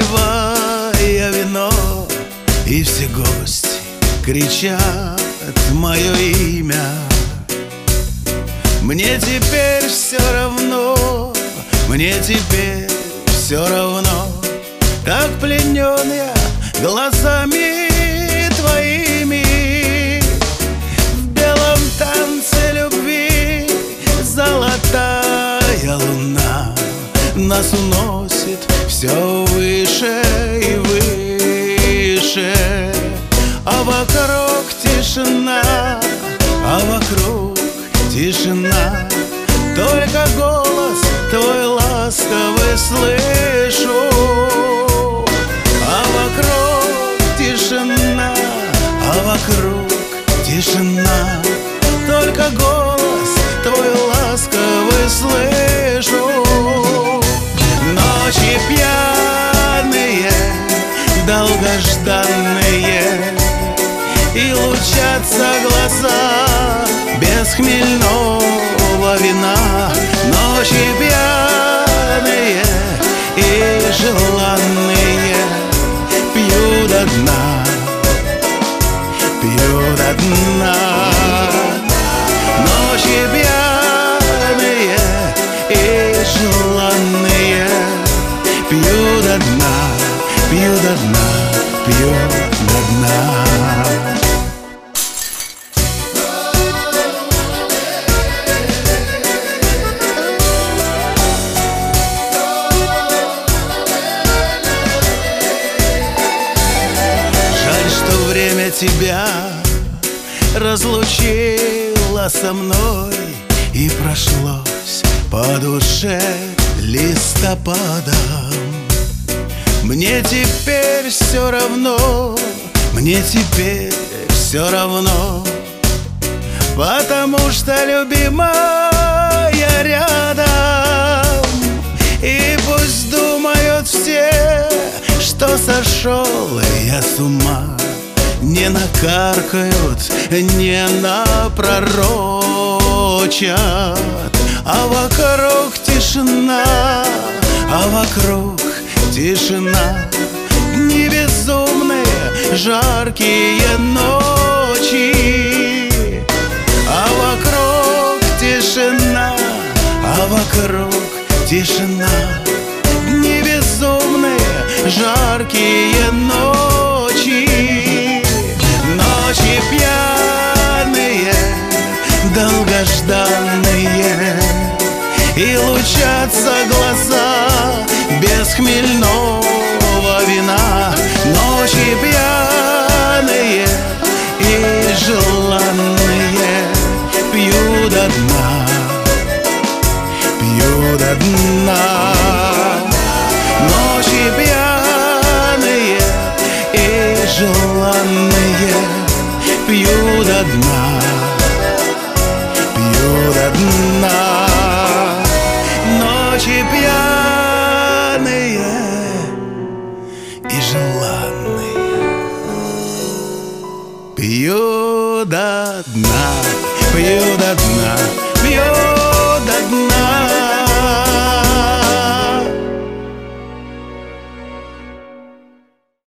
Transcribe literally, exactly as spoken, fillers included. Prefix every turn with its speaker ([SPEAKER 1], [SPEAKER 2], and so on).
[SPEAKER 1] разливая вино, и все гости кричат мое имя. Мне теперь все равно, мне теперь все равно, как пленен я глазами твоими. В белом танце любви золотая луна нас уносит все выше и выше, а вокруг тишина, а вокруг тишина. Только голос твой ласковый слышу, а вокруг тишина, а вокруг тишина. Только голос твой ласковый слышу. Ночи пьяные, долгожданные, и лучатся глаза без хмельного вина. Ночи пьяные и желанные, пью до дна, пью до дна. Ночи пьяные и желанные, пью до дна, пью до дна, пью до дна. Время тебя разлучило со мной, и прошлось по душе листопадом. Мне теперь все равно, мне теперь все равно, потому что любимая рядом. И пусть думают все, что сошел я с ума, не накаркают, не напророчат, а вокруг тишина, а вокруг тишина. Дни безумные, жаркие ночи, а вокруг тишина, а вокруг тишина. Дни безумные, жаркие ночи. Ночи пьяные, долгожданные, и лучатся глаза без хмельного вина. Ночи пьяные и желанные, пью до дна, пью до дна. Ночи пьяные и желанные, пью до дна, пью до дна. Ночи пьяные и желанные, пью до дна, пью до дна.